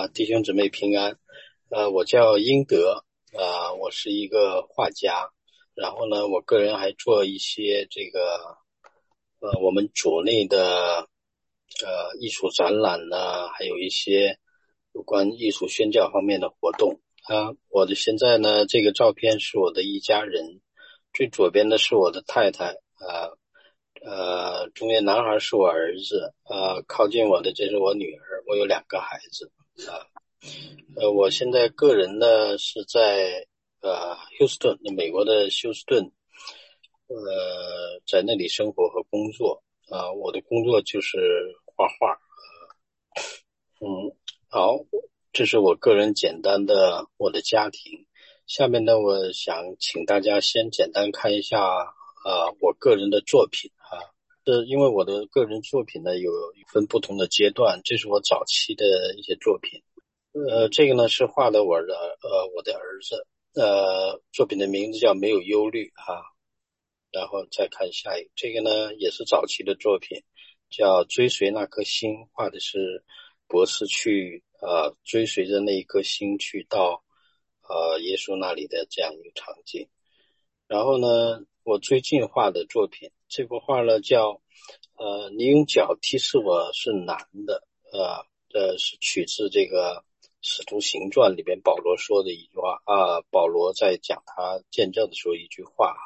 弟兄姊妹平安。我叫英德，我是一个画家。然后呢，我个人还做一些这个我们组内的艺术展览呢，还有一些有关艺术宣教方面的活动。我的现在呢，这个照片是我的一家人，最左边的是我的太太，中间男孩是我儿子，靠近我的这是我女儿，我有2个孩子。我现在个人呢是在休斯顿，美国的休斯顿，在那里生活和工作。我的工作就是画画。好，这是我个人简单的我的家庭。下面呢，我想请大家先简单看一下我个人的作品因为我的个人作品呢有分不同的阶段，这是我早期的一些作品。这个呢是画的我的儿子，作品的名字叫没有忧虑然后再看下一个，这个呢也是早期的作品，叫追随那颗星，画的是博士去追随着那一颗星去到耶稣那里的这样一个场景。然后呢，我最近画的作品，这幅画呢叫你用脚踢死我是难的，是取自这个使徒行传里边保罗说的一句话保罗在讲他见证的时候一句话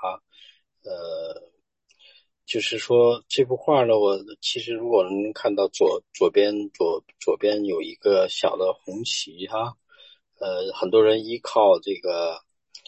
就是说这幅画呢，我其实如果能看到左边有一个小的红旗很多人依靠这个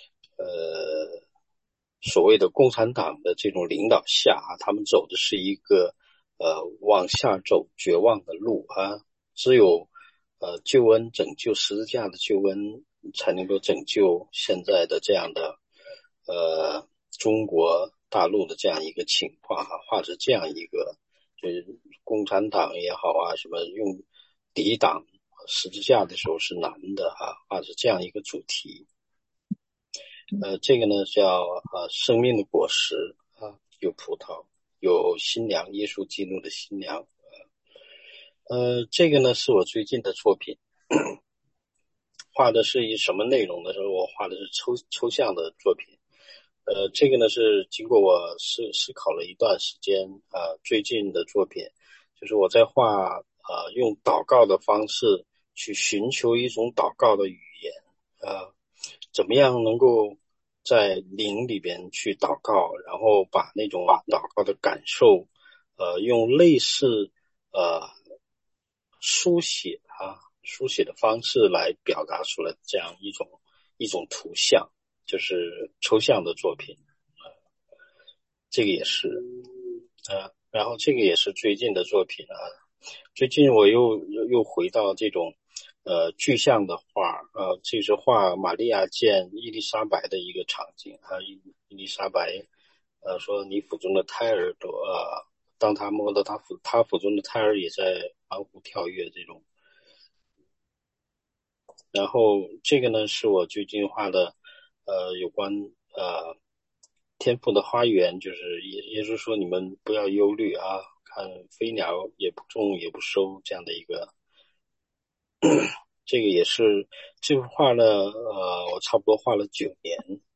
所谓的共产党的这种领导下他们走的是一个往下走绝望的路只有救恩拯救十字架的救恩才能够拯救现在的这样的中国大陆的这样一个情况画着这样一个就是共产党也好什么用抵挡十字架的时候是难的画着这样一个主题。这个呢叫生命的果实有葡萄，有新娘耶稣基督的新娘。这个呢是我最近的作品，画的是一什么内容的时候，我画的是抽象的作品。这个呢是经过我思考了一段时间最近的作品就是我在画用祷告的方式去寻求一种祷告的语言怎么样能够在灵里边去祷告，然后把那种祷告的感受用类似书写的方式来表达出来这样一种图像，就是抽象的作品。这个也是然后这个也是最近的作品最近我又回到这种具象的画这是画玛利亚见伊丽莎白的一个场景伊丽莎白说你腹中的胎儿都当他摸到他腹中的胎儿也在欢呼跳跃这种。然后这个呢是我最近画的有关天父的花园，就是耶稣说你们不要忧虑看飞鸟也不种也不收这样的一个这个也是这幅画呢我差不多画了9年。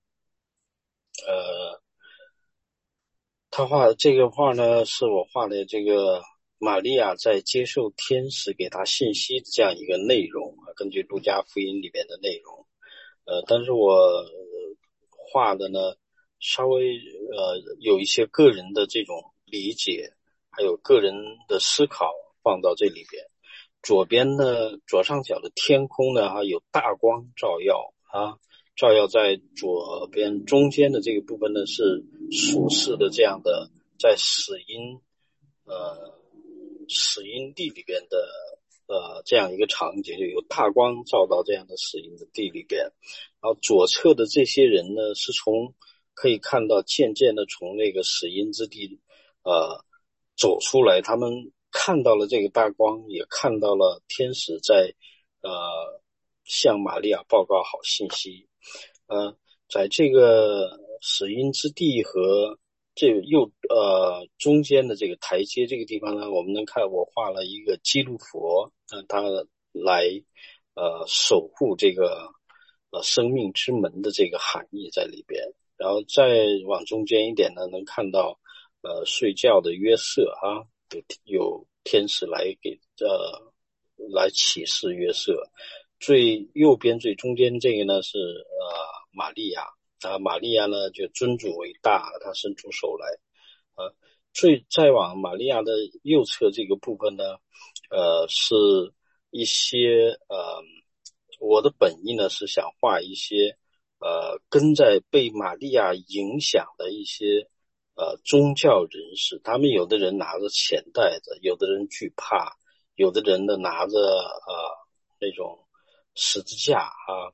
他画的这个画呢是我画的这个玛利亚在接受天使给她信息的这样一个内容根据路加福音里面的内容但是我画的呢稍微有一些个人的这种理解还有个人的思考放到这里边。左边呢左上角的天空呢有大光照耀照耀在左边，中间的这个部分呢是属世的这样的在死荫地里边的这样一个场景，就有大光照到这样的死荫的地里边。然后左侧的这些人呢是可以看到渐渐的从那个死荫之地走出来，他们看到了这个大光，也看到了天使在向玛利亚报告好信息。在这个死荫之地和这个中间的这个台阶这个地方呢，我们能看我画了一个基督佛他来守护这个生命之门的这个含义在里边。然后再往中间一点呢，能看到睡觉的约瑟啊，有天使来启示约瑟。最右边最中间这个呢是玛利亚啊，玛利亚呢就尊主为大，她伸出手来。再往玛利亚的右侧这个部分呢，是一些我的本意呢是想画一些跟在被玛利亚影响的一些宗教人士，他们有的人拿着钱袋子，有的人惧怕，有的人呢拿着那种十字架啊，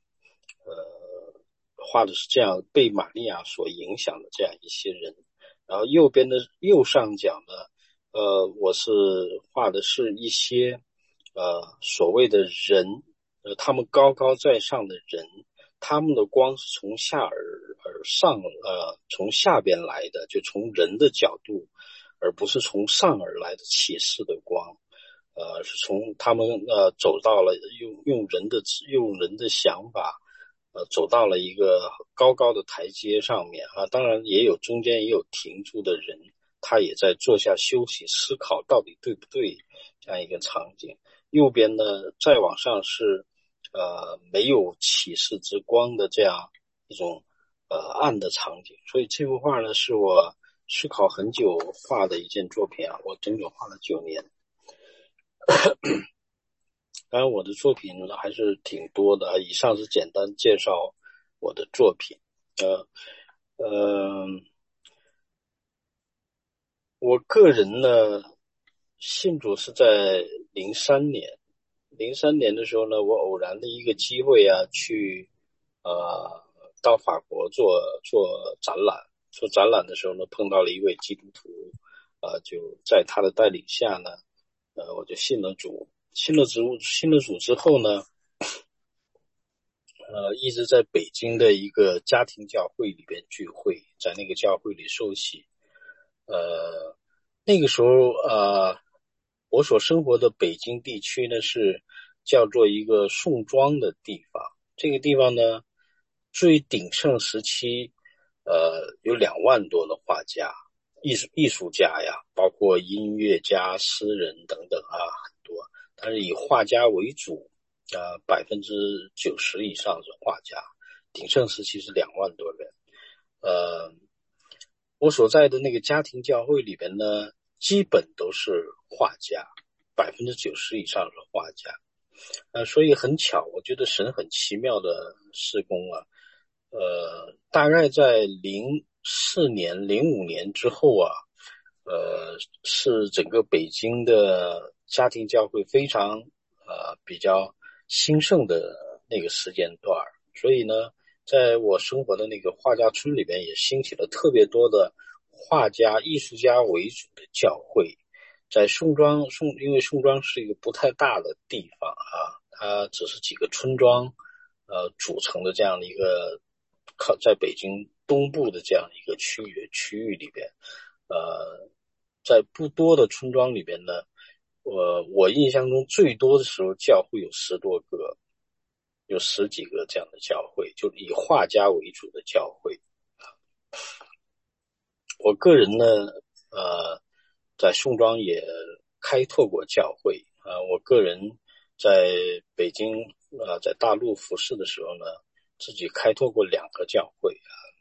画的是这样被玛利亚所影响的这样一些人。然后右边的右上角呢，我是画的是一些所谓的人，他们高高在上的人，他们的光是从下而上，从下边来的，就从人的角度，而不是从上而来的启示的光。是从他们走到了用人的想法，走到了一个高高的台阶上面啊。当然中间也有停住的人，他也在坐下休息思考到底对不对这样一个场景。右边呢再往上是没有启示之光的这样一种暗的场景。所以这幅画呢是我思考很久画的一件作品啊，我整整画了9年。当然我的作品还是挺多的，以上是简单介绍我的作品。我个人呢信主是在03年的时候呢，我偶然的一个机会啊，去到法国做展览。做展览的时候呢，碰到了一位基督徒，就在他的带领下呢，我就信了主。信了主之后呢，一直在北京的一个家庭教会里边聚会，在那个教会里受洗。那个时候我所生活的北京地区呢是叫做一个宋庄的地方。这个地方呢最鼎盛时期有2万多的画家、艺术家呀，包括音乐家、诗人等等啊，很多。但是以画家为主，90%以上是画家，鼎盛时期是2万多人。我所在的那个家庭教会里边呢，基本都是画家，90%以上是画家。所以很巧，我觉得神很奇妙的施工啊。大概在04年、05年之后啊，是整个北京的家庭教会非常比较兴盛的那个时间段。所以呢，在我生活的那个画家村里边也兴起了特别多的画家、艺术家为主的教会。在因为宋庄是一个不太大的地方啊，它只是几个村庄组成的这样的一个在北京东部的这样一个区域里边。在不多的村庄里边呢，我印象中最多的时候教会有10多个，有10几个这样的教会，就以画家为主的教会。我个人呢在宋庄也开拓过教会我个人在北京在大陆服侍的时候呢，自己开拓过2个教会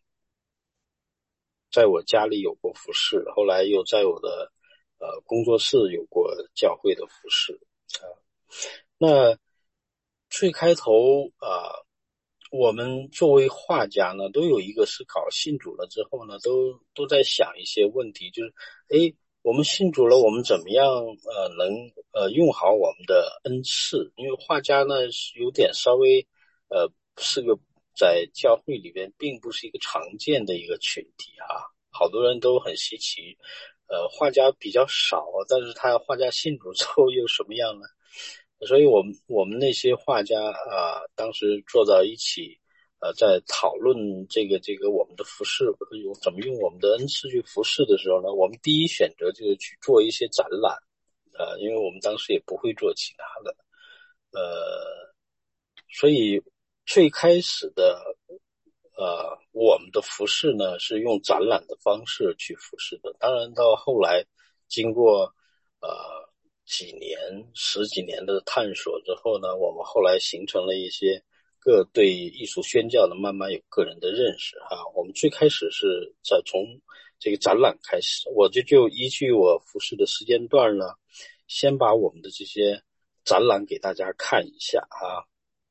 在我家里有过服侍，后来又在我的工作室有过教会的服侍那最开头我们作为画家呢，都有一个思考，信主了之后呢，都在想一些问题，就是我们信主了，我们怎么样能用好我们的恩赐？因为画家呢是有点稍微是个在教会里边并不是一个常见的一个群体好多人都很稀奇，画家比较少，但是画家信主之后又什么样呢？所以我们那些画家当时坐在一起在讨论这个我们的服饰怎么用我们的恩赐去服侍的时候呢，我们第一选择就是去做一些展览因为我们当时也不会做其他的所以最开始的我们的服饰呢是用展览的方式去服饰的。当然到后来经过十几年的探索之后呢，我们后来形成了一些各对艺术宣教的慢慢有个人的认识哈。我们最开始是从这个展览开始，我就依据我服饰的时间段呢，先把我们的这些展览给大家看一下啊。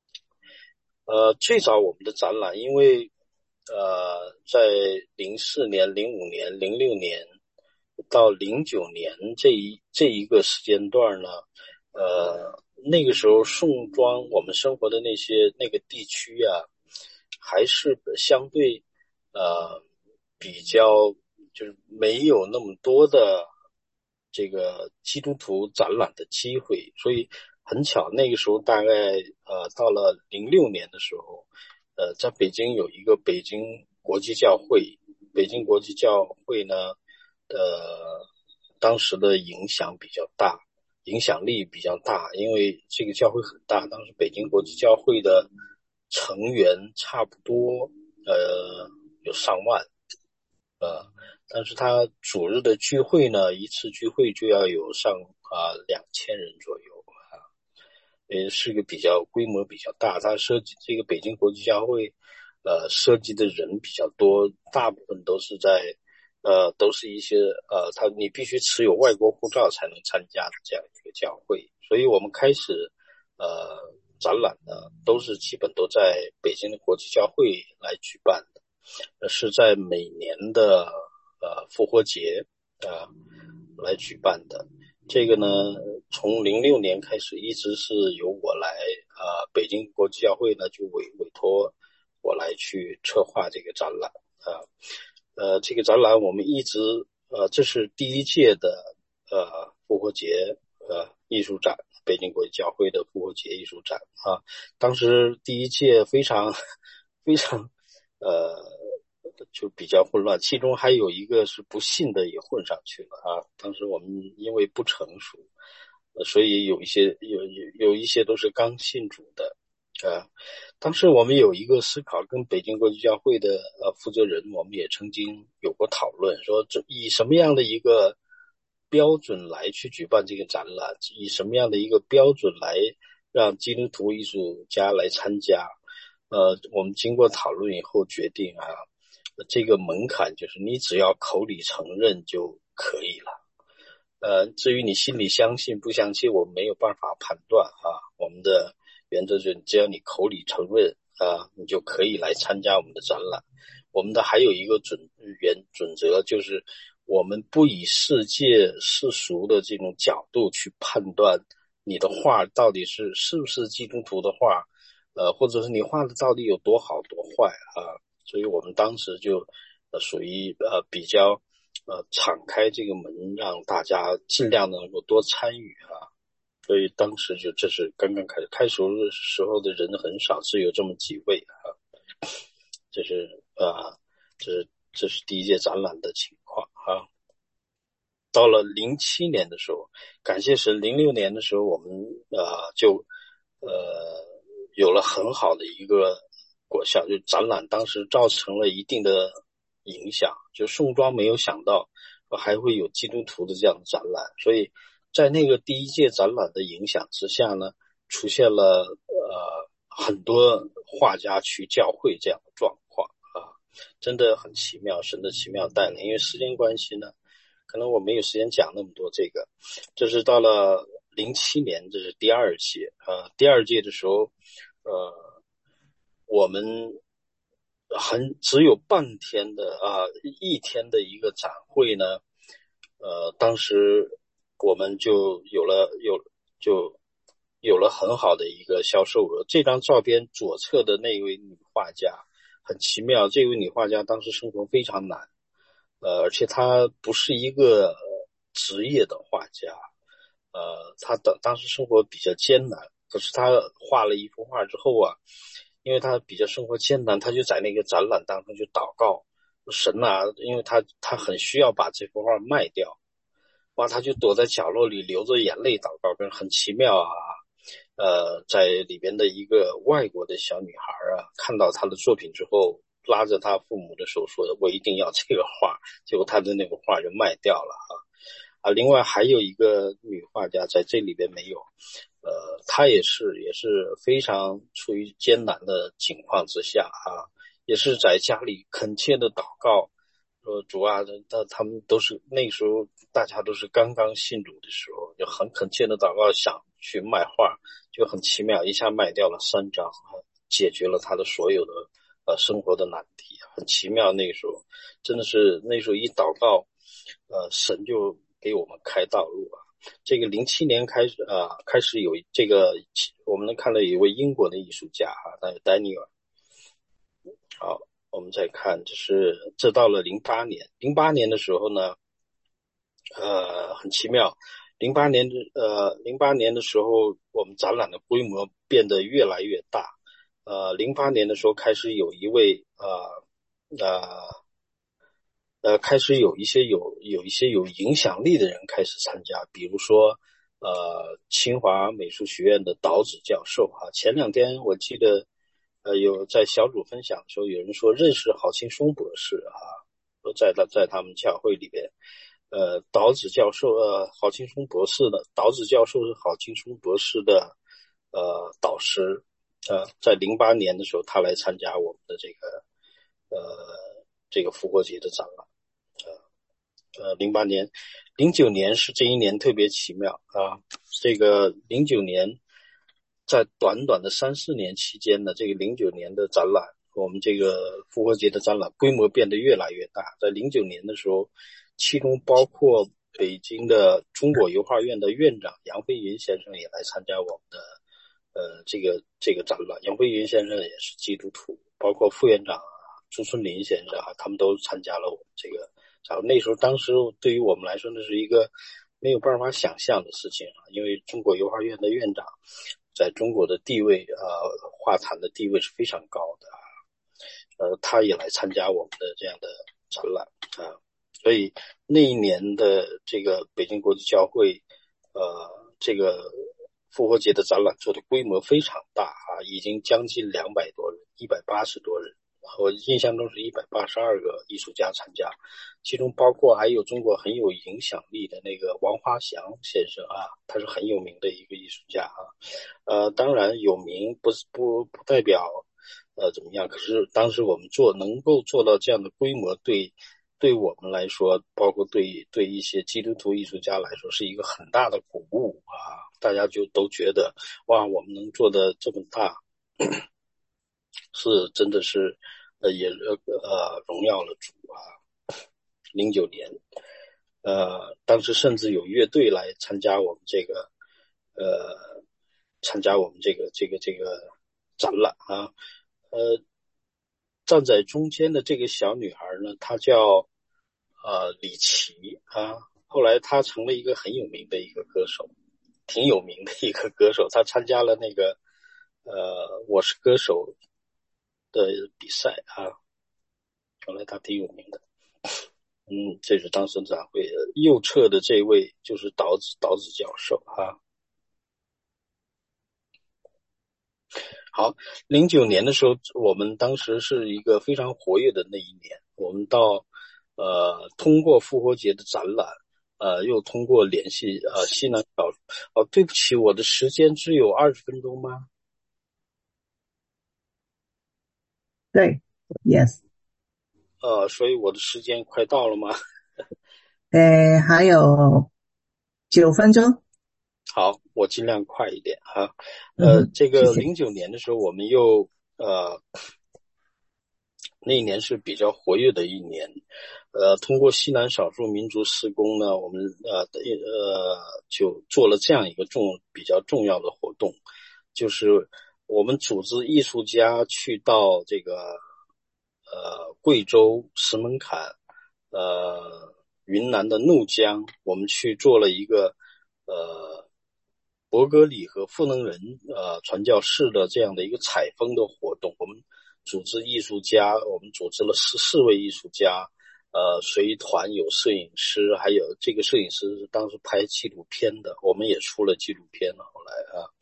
最早我们的展览，因为在04年、05年、06年到09年这一个时间段呢，那个时候宋庄我们生活的那个地区啊，还是相对比较就是没有那么多的这个基督徒展览的机会，所以很巧那个时候大概到了06年的时候，在北京有一个北京国际教会，北京国际教会呢，当时的影响比较大，影响力比较大，因为这个教会很大，当时北京国际教会的成员差不多有上万，但是他主日的聚会呢，一次聚会就要有上2000人左右啊，是个比较规模比较大。他设计这个北京国际教会，设计的人比较多，大部分都是一些你必须持有外国护照才能参加的这样一个教会。所以我们开始展览呢，基本都在北京的国际教会来举办的，是在每年的复活节来举办的。这个呢，从06年开始一直是由我来北京国际教会呢就委托我来去策划这个展览这个展览我们一直这是第一届的复活节艺术展，北京国际教会的复活节艺术展啊。当时第一届非常非常就比较混乱，其中还有一个是不信的也混上去了啊。当时我们因为不成熟，所以有一些都是刚信主的当时我们有一个思考，跟北京国际教会的负责人，我们也曾经有过讨论，说以什么样的一个标准来去举办这个展览，以什么样的一个标准来让基督徒艺术家来参加。我们经过讨论以后决定这个门槛就是你只要口里承认就可以了。至于你心里相信不相信，我们没有办法判断我们的原则就是只要你口里承认你就可以来参加我们的展览。我们的还有一个准则，就是我们不以世界世俗的这种角度去判断你的画到底是不是基督徒的画，或者是你画的到底有多好多坏所以我们当时就属于比较敞开这个门，让大家尽量的能够多参与所以当时这是刚刚开始的时候的人很少，只有这么几位这是第一届展览的情况到了07年的时候，感谢神，06年的时候我们就有了很好的一个果效，就展览当时造成了一定的影响，就宋庄没有想到还会有基督徒的这样的展览，所以在那个第一届展览的影响之下呢，出现了很多画家去教会这样的状况真的很奇妙，神的奇妙带领。因为时间关系呢，可能我没有时间讲那么多这个。这是到了07年，这是第二届第二届的时候我们只有半天的一天的一个展会呢当时我们就有了很好的一个销售额。这张照片左侧的那位女画家很奇妙，这位女画家当时生活非常难而且她不是一个职业的画家她当时生活比较艰难，可是她画了一幅画之后因为她比较生活艰难，她就在那个展览当中就祷告神因为她很需要把这幅画卖掉他就躲在角落里流着眼泪祷告，很奇妙在里边的一个外国的小女孩看到她的作品之后，拉着她父母的手说：“我一定要这个画。”结果她的那个画就卖掉了另外还有一个女画家在这里边没有，她也是非常处于艰难的情况之下也是在家里恳切的祷告，说主啊，他们都是那时候大家都是刚刚信主的时候，就很恳切的祷告，想去卖画，就很奇妙，一下卖掉了3张解决了他的所有的生活的难题，很奇妙。那个时候真的是那时候一祷告，神就给我们开道路这个07年开始有这个，我们能看到有一位英国的艺术家那个丹尼尔。好，我们再看，这到了08年的时候呢，很奇妙。08年的时候，我们展览的规模变得越来越大。08年的时候开始有一位开始有一些有影响力的人开始参加，比如说清华美术学院的岛子教授前2天我记得有在小组分享的时候，有人说认识郝青松博士都在他们教会里边。岛子教授郝青松博士的岛子教授是郝青松博士的导师。在08年的时候，他来参加我们的这个复活节的展览。08年09年是这一年特别奇妙这个09年在短短的3-4年期间呢，这个09年的展览，我们这个复活节的展览规模变得越来越大。在09年的时候，其中包括北京的中国油画院的院长杨飞云先生也来参加我们的这个展览。杨飞云先生也是基督徒，包括副院长朱春林先生他们都参加了我们这个。那时候当时对于我们来说，那是一个没有办法想象的事情因为中国油画院的院长在中国的地位画坛的地位是非常高的他也来参加我们的这样的展览所以那一年的这个北京国际教会这个复活节的展览做的规模非常大已经将近200多人，180多人。我印象中是182个艺术家参加，其中包括还有中国很有影响力的那个王华祥先生他是很有名的一个艺术家当然有名不代表怎么样，可是当时我们能够做到这样的规模，对我们来说，包括对一些基督徒艺术家来说，是一个很大的鼓舞大家就都觉得哇，我们能做的这么大是真的是也荣耀了主09年当时甚至有乐队来参加我们这个展览站在中间的这个小女孩呢，她叫李琦后来她成了一个很有名的一个歌手，挺有名的一个歌手。她参加了那个我是歌手的比赛后来她挺有名的。这是当时展会右侧的这位就是岛子教授好，09年的时候，我们当时是一个非常活跃的那一年。我们通过复活节的展览，又通过联系西南少数。对不起，我的时间只有20分钟吗？ 对 ，yes。 所以我的时间快到了吗？ 还有9分钟。 好，我尽量快一点这个谢谢。 09年的时候，我们又那一年是比较活跃的一年，通过西南少数民族施工呢，我们就做了这样一个比较重要的活动，就是我们组织艺术家去到这个贵州石门坎，云南的怒江，我们去做了一个伯格里和赋能人传教士的这样的一个采风的活动。我们组织艺术家，我们组织了14位艺术家随团有摄影师，还有这个摄影师是当时拍纪录片的，我们也出了纪录片了。后来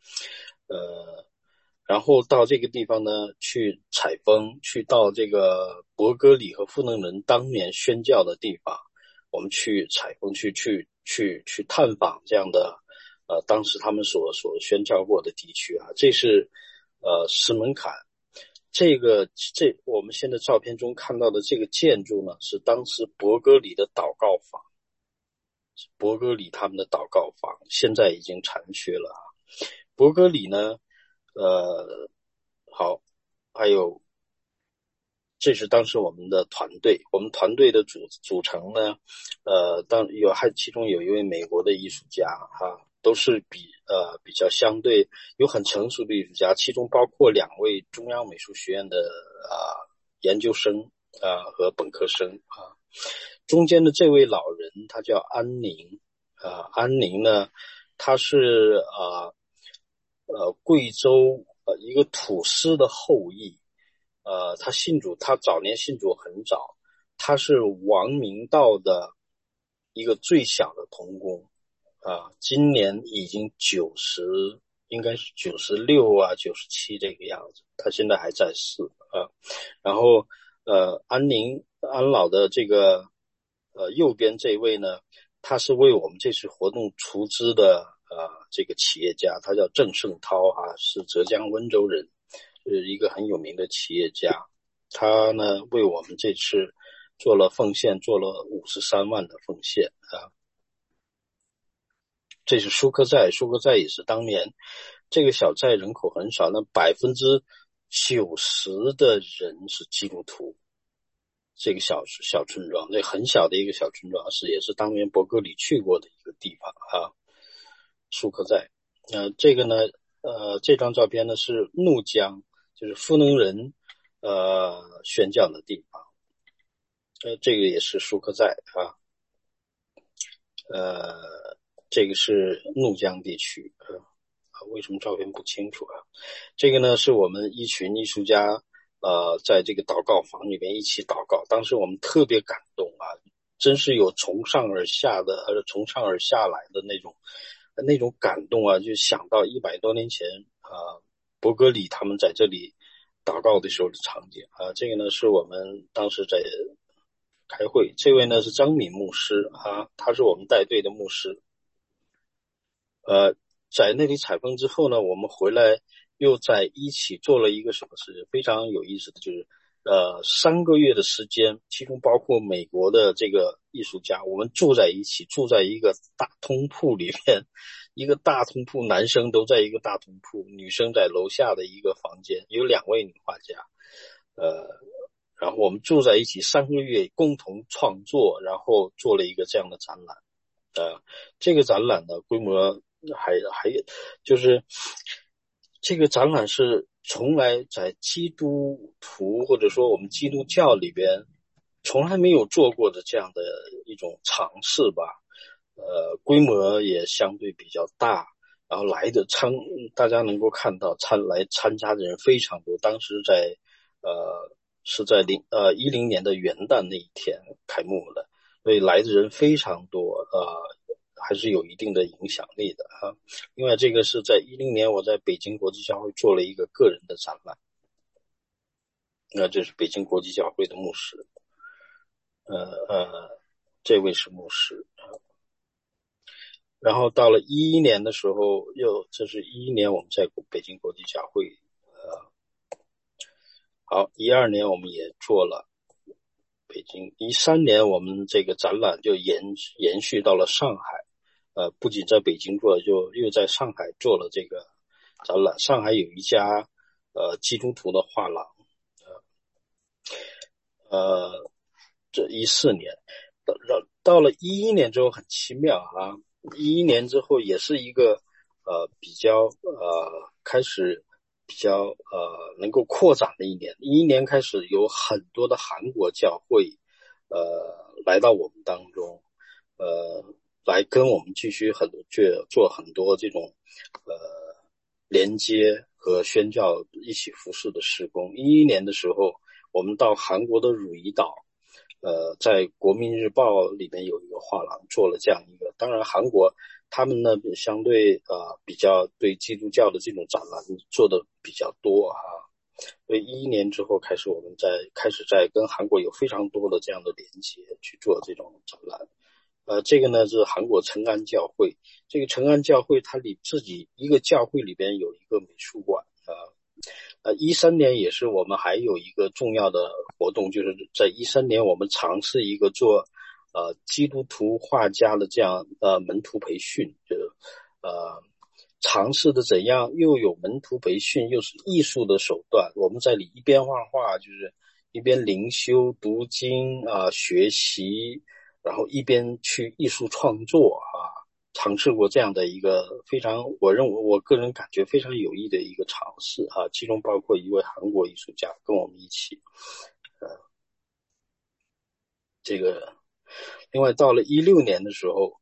然后到这个地方呢去采风，去到这个伯格里和富能人当年宣教的地方，我们去采风，去探访这样的当时他们所宣教过的地区啊。这是石门坎。我们现在照片中看到的这个建筑呢，是当时伯格里的祷告房，伯格里他们的祷告房，现在已经残缺了啊。伯格里呢，好，还有这是当时我们的团队，我们团队的组成呢，其中有一位美国的艺术家哈，都是比较相对有很成熟的艺术家，其中包括2位中央美术学院的研究生和本科生啊。中间的这位老人他叫安宁安宁呢，他是贵州一个土司的后裔。他信主，他早年信主很早，他是王明道的一个最小的同工今年已经应该是96啊97这个样子，他现在还在世然后安老的这个右边这位呢，他是为我们这次活动出资的这个企业家，他叫郑胜涛是浙江温州人，是一个很有名的企业家。他呢为我们这次做了奉献，做了53万的奉献这是舒克寨也是当年这个小寨人口很少，那90%的人是基督徒。这个小村庄，这很小的一个小村庄，也是当年伯格里去过的一个地方舒克寨。这个呢这张照片呢是怒江，就是富能人宣教的地方。这个也是舒克寨这个是怒江地区为什么照片不清楚这个呢是我们一群艺术家在这个祷告房里面一起祷告，当时我们特别感动真是有从上而下来的那种感动就想到100多年前伯格里他们在这里祷告的时候的场景这个呢是我们当时在开会。这位呢是张敏牧师他是我们带队的牧师。在那里采风之后呢，我们回来又在一起做了一个什么事非常有意思的，就是3个月的时间，其中包括美国的这个艺术家，我们住在一起，住在一个大通铺里面，一个大通铺，男生都在一个大通铺，女生在楼下的一个房间，有2位女画家。然后我们住在一起3个月，共同创作，然后做了一个这样的展览。这个展览的规模还就是这个展览是从来在基督徒或者说我们基督教里边从来没有做过的这样的一种尝试吧。规模也相对比较大，然后大家能够看到来参加的人非常多。当时是在10年的元旦那一天开幕的，所以来的人非常多还是有一定的影响力的另外这个是在10年我在北京国际教会做了一个个人的展览。这是北京国际教会的牧师。这位是牧师。然后到了11年的时候，这是11年我们在北京国际教会。好，12年我们也做了北京，13年我们这个展览就延续到了上海。不仅在北京做，就又在上海做了这个展览。上海有一家基督徒的画廊。这14年到了11年之后很奇妙11年之后也是一个比较开始比较能够扩展的一年。11年开始有很多的韩国教会来到我们当中，来跟我们继续做很多这种连接和宣教一起服侍的事工。11年的时候我们到韩国的汝矣岛在国民日报里面有一个画廊做了这样一个，当然韩国他们呢相对比较对基督教的这种展览做的比较多啊。所以2011年之后开始，我们开始在跟韩国有非常多的这样的连接去做这种展览。这个呢是韩国成安教会，这个成安教会它自己一个教会里边有一个美术馆，13年也是我们还有一个重要的活动，就是在13年我们尝试一个做基督徒画家的这样门徒培训，就是尝试的怎样又有门徒培训又是艺术的手段，我们在里一边画画，就是一边灵修读经学习，然后一边去艺术创作尝试过这样的一个非常，我个人感觉非常有益的一个尝试其中包括一位韩国艺术家跟我们一起，这个，另外到了16年的时候，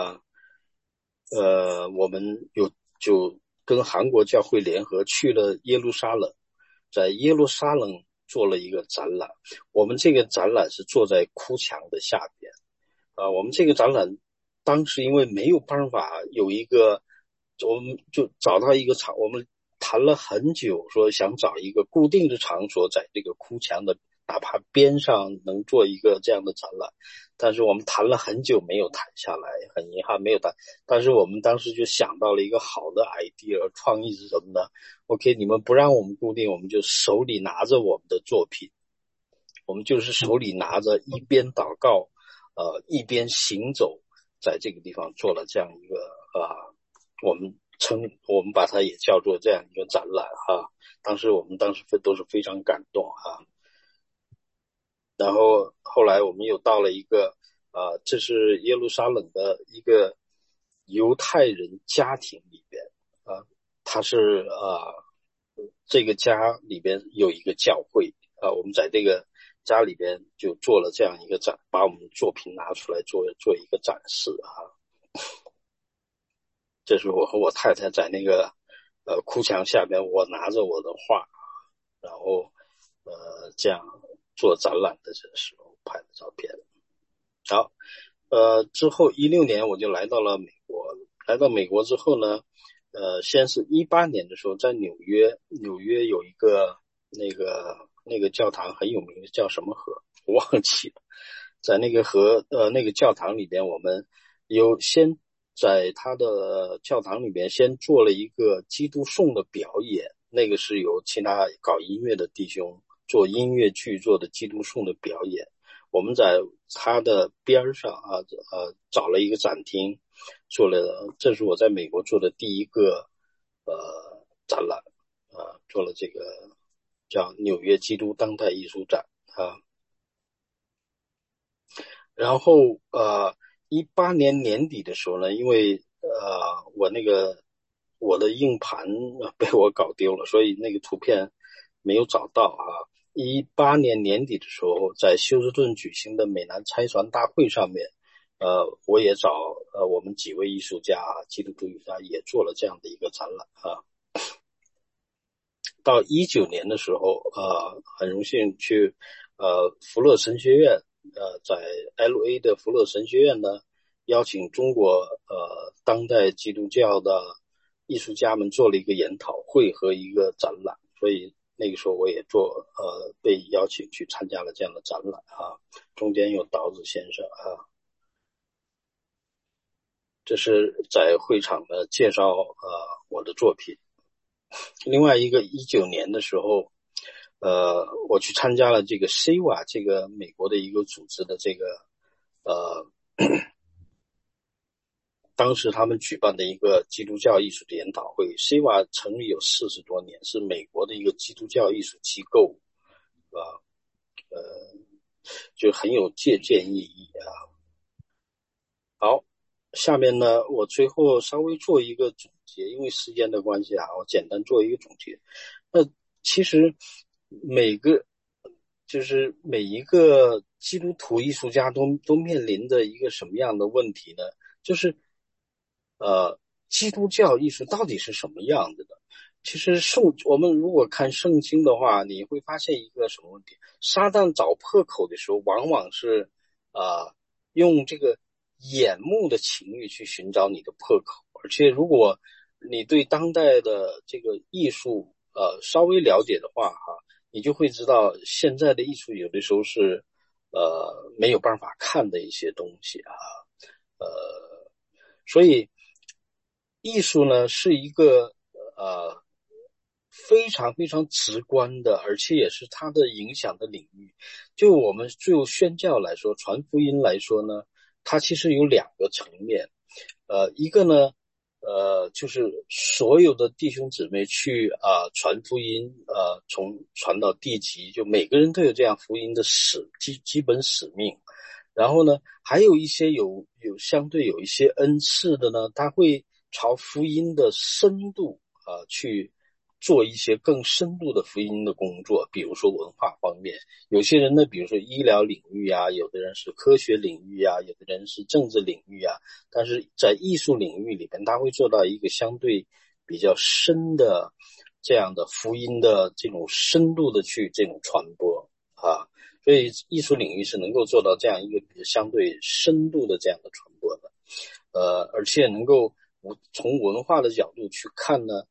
我们就跟韩国教会联合去了耶路撒冷，在耶路撒冷做了一个展览。我们这个展览是坐在哭墙的下边我们这个展览当时因为没有办法有一个，我们就找到一个场，我们谈了很久，说想找一个固定的场所，在这个哭墙的哪怕边上能做一个这样的展览，但是我们谈了很久没有谈下来，很遗憾没有谈。但是我们当时就想到了一个好的 idea， 创意是什么呢 ？OK， 你们不让我们固定，我们就手里拿着我们的作品，我们就是手里拿着，一边祷告，一边行走，在这个地方做了这样一个我们把它也叫做这样一个展览我们当时都是非常感动然后后来我们又到了一个这是耶路撒冷的一个犹太人家庭里边他是这个家里边有一个教会我们在这个家里边就做了这样一个展，把我们的作品拿出来做一个展示这是我和我太太在那个哭墙下边，我拿着我的画，然后这样做展览的时候拍的照片。好，之后16年我就来到了美国，来到美国之后呢，先是18年的时候在纽约有一个那个教堂很有名的叫什么河我忘记了，在那个那个教堂里边，我们先在他的教堂里边先做了一个基督颂的表演，那个是由其他搞音乐的弟兄做音乐剧做的基督颂的表演。我们在他的边上找了一个展厅，这是我在美国做的第一个展览做了这个叫纽约基督当代艺术展然后18年年底的时候呢，因为我的硬盘被我搞丢了，所以那个图片没有找到18年年底的时候，在休斯顿举行的美南拆船大会上面，我也找我们几位艺术家基督徒艺术家也做了这样的一个展览到19年的时候很荣幸去福勒神学院在 LA 的福勒神学院呢邀请中国当代基督教的艺术家们做了一个研讨会和一个展览，所以那个时候我也被邀请去参加了这样的展览中间有刀子先生这是在会场的介绍我的作品。另外一个19年的时候我去参加了这个 SIVA 这个美国的一个组织的这个当时他们举办的一个基督教艺术的研讨会 SIVA 成立有40多年，是美国的一个基督教艺术机构就很有借鉴意义好，下面呢我最后稍微做一个总结，因为时间的关系我简单做一个总结。那其实每一个基督徒艺术家都面临着一个什么样的问题呢？就是基督教艺术到底是什么样子的？ 其实我们如果看圣经的话，你会发现一个什么问题？撒旦找破口的时候，往往是用这个眼目的情欲去寻找你的破口。而且如果你对当代的这个艺术稍微了解的话你就会知道现在的艺术有的时候是没有办法看的一些东西呃，所以艺术呢是一个非常非常直观的，而且也是它的影响的领域。就我们就宣教来说，传福音来说呢，它其实有两个层面。一个呢，就是所有的弟兄姊妹去传福音，从传到地极，就每个人都有这样福音的基本使命。然后呢，还有一些相对有一些恩赐的呢，他会朝福音的深度去做一些更深度的福音的工作，比如说文化方面。有些人呢，比如说医疗领域啊，有的人是科学领域啊，有的人是政治领域啊。但是在艺术领域里边，他会做到一个相对比较深的这样的福音的这种深度的去这种传播所以艺术领域是能够做到这样一个比较相对深度的这样的传播的。而且能够从文化的角度去看呢，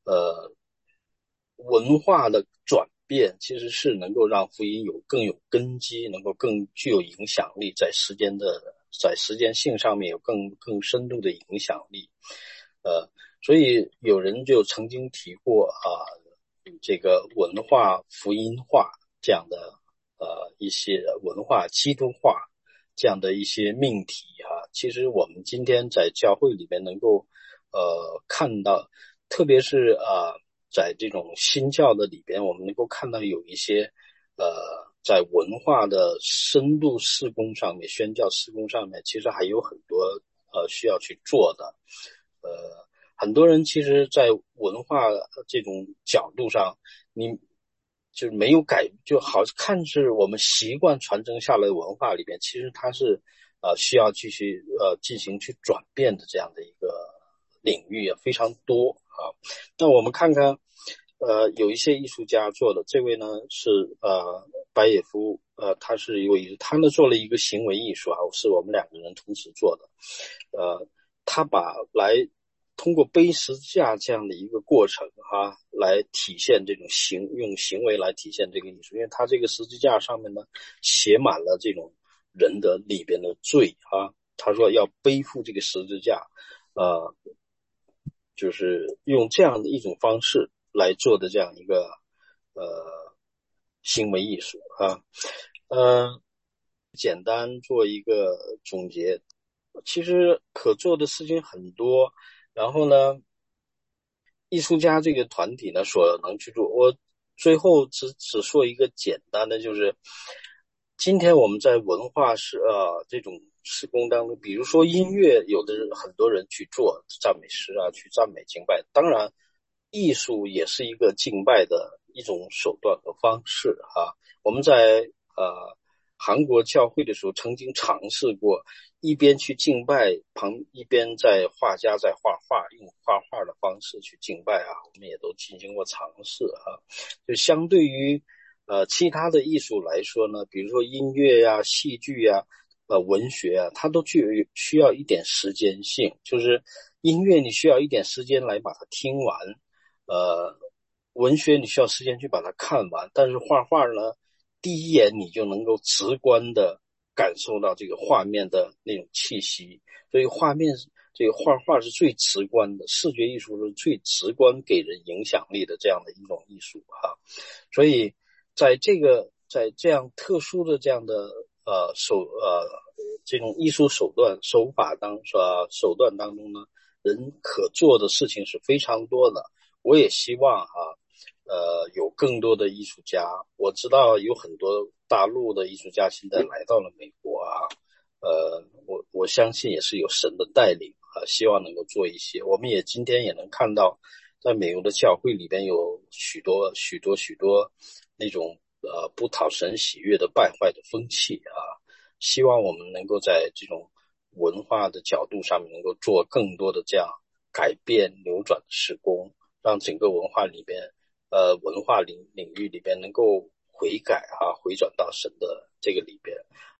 文化的转变其实是能够让福音更有根基，能够更具有影响力，在时间性上面有更深度的影响力。所以有人就曾经提过这个文化福音化这样的一些文化基督化这样的一些命题其实我们今天在教会里面能够看到，特别是在这种新教的里边，我们能够看到有一些在文化的深度事工上面，宣教事工上面，其实还有很多需要去做的。很多人其实在文化这种角度上，你就没有就好看是我们习惯传承下来的文化里边，其实它是需要继续进行去转变的这样的一个领域也非常多那我们看看有一些艺术家做的，这位呢是白野夫他是一位他呢做了一个行为艺术是我们两个人同时做的。他通过背十字架这样的一个过程来体现这种用行为来体现这个艺术。因为他这个十字架上面呢写满了这种人的里边的罪他说要背负这个十字架就是用这样的一种方式来做的这样一个行为艺术简单做一个总结。其实可做的事情很多，然后呢艺术家这个团体呢所能去做，我最后只说一个简单的，就是今天我们在文化这种施工当中，比如说音乐，有的很多人去做赞美诗去赞美敬拜，当然艺术也是一个敬拜的一种手段和方式我们在韩国教会的时候曾经尝试过一边去敬拜一边在画家在画画，用画画的方式去敬拜我们也都进行过尝试就相对于其他的艺术来说呢，比如说音乐戏剧文学它都需要一点时间性，就是音乐你需要一点时间来把它听完文学你需要时间去把它看完，但是画画呢第一眼你就能够直观的感受到这个画面的那种气息，所以这个画画是最直观的，视觉艺术是最直观给人影响力的这样的一种艺术所以在这样特殊的这样的这种艺术手段当中呢，人可做的事情是非常多的。我也希望有更多的艺术家，我知道有很多大陆的艺术家现在来到了美国我相信也是有神的带领希望能够做一些。我们今天也能看到，在美国的教会里边有许多那种不讨神喜悦的败坏的风气希望我们能够在这种文化的角度上面能够做更多的这样改变扭转的事工， 让整个文化里边文化领域里边能够悔改啊，回转到神的这个里边。